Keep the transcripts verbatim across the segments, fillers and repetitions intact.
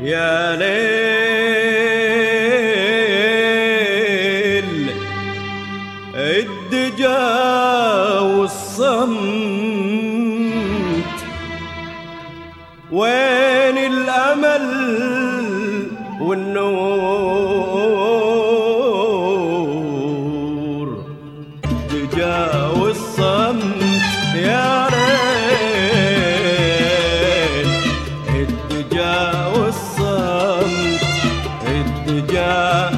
يا ليل الدجا والصمت، وين الأمل والنور؟ الدجا والصمت يا ليل الدجا والصمت، الدجا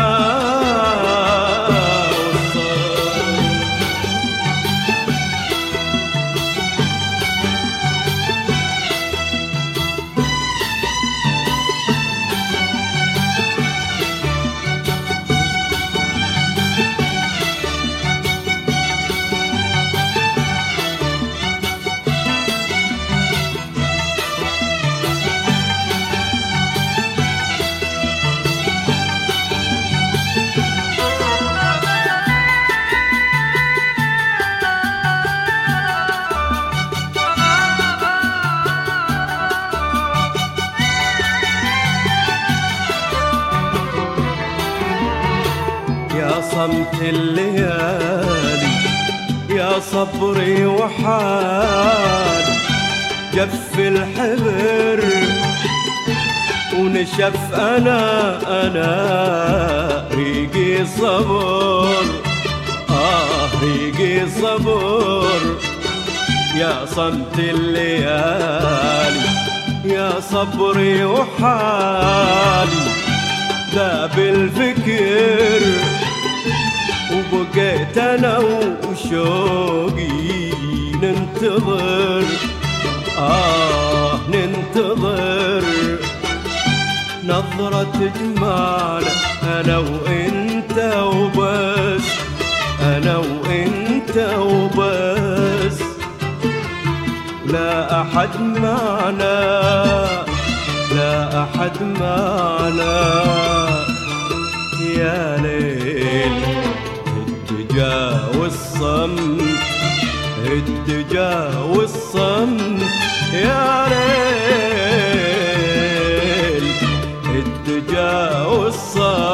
يا صمت الليالي يا صبري وحالي، جف الحبر ونشف أنا أنا ريقي صبر، آه ريقي صبر. يا صمت الليالي يا صبري وحالي، ذاب الفكر وبقيت أنا وشوقي ننتظر، آه ننتظر نظرة تجمعنا أنا وإنت وبس، أنا وإنت وبس، لا أحد معنا لا أحد معنا. يا ليل الدجا والصمت، الدجا والصمت يا ليل الدجا والصمت.